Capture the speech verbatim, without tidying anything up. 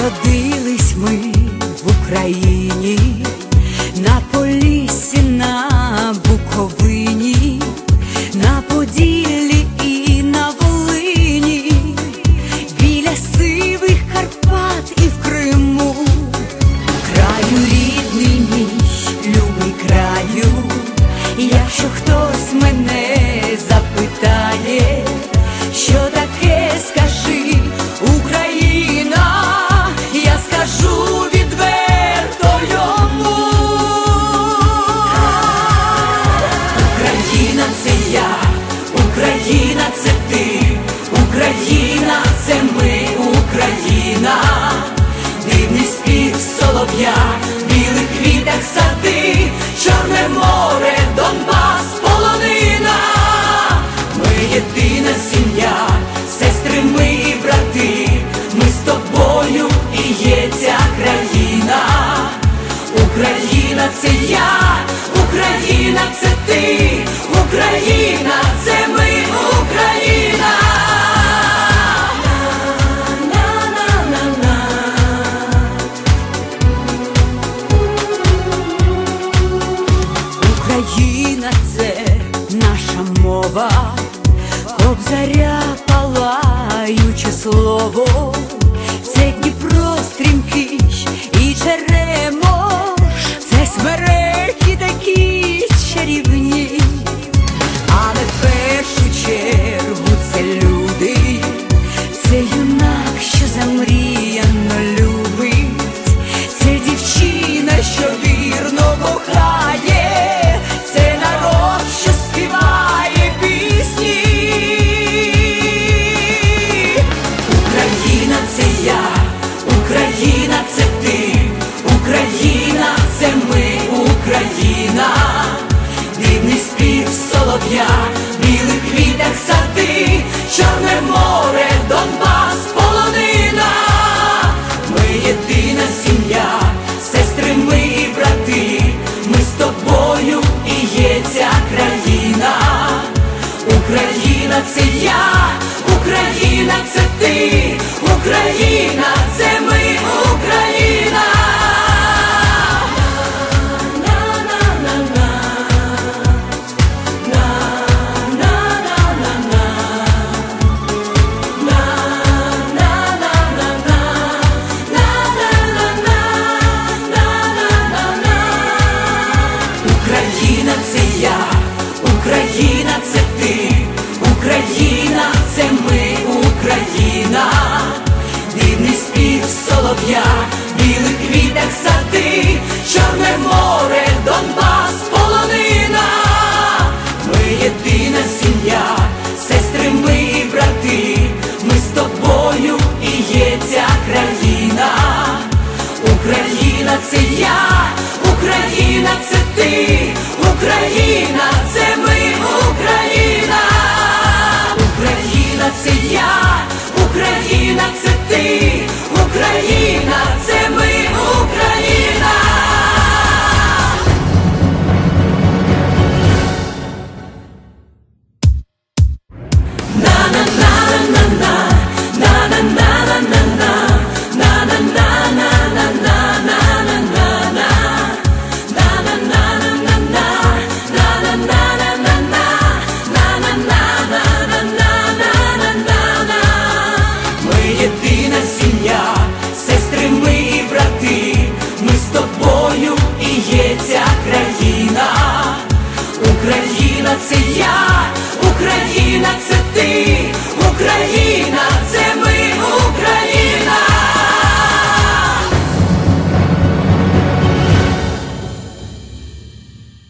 Народились ми в Україні, на Поліссі, на Буковині, на Поділлі і на Волині, біля сивих Карпат і в Криму. Краю рідний мій, любий краю, якщо хтось мене запитає, що таке, скажи, Україна, я скажу відверто йому. Україна – це я, Україна – це ти, Україна – це ми, Україна. Дивний спів солов'я, в білих квітах сади, Чорне море, Донбас, полонина. Ми єдина сім'я, сестри ми і брати, ми з тобою і є ця країна. Україна – це я, Україна – це ти, Україна – це ми, Україна. Україна – це наша мова, Кобзаря палаюче слово, це Дніпро стрімкий і Черемош, це смереки такі чарівні, але в першу чергу це люди, це юнак, що замріяно любить, це дівчина, що вірно кохає, це народ, що співає пісні. Україна – це я, Україна – це ти, Україна – це ми, Україна. Дивний спів солов'я, в білих квітах сади, Чорне море, Донбас, полонина. Ми єдина сім'я, сестри ми і брати, ми з тобою і є ця країна. Україна – це я, Україна – це ти, Україна – це ми, Україна. Україна – це я, Україна – це ти, Україна – це ми, Україна. Дивний спів солов'я, в білих квітах сади, Чорне море, Донбас, полонина. Ми єдина сім'я, сестри ми і брати, ми з тобою і є ця країна. Україна – це я, Україна – це ти, Україна – це ми, Україна. Україна – це я, Україна – це ти, Україна – це ми, Україна. Єдина сім'я, сестри ми і брати, ми з тобою і є ця країна.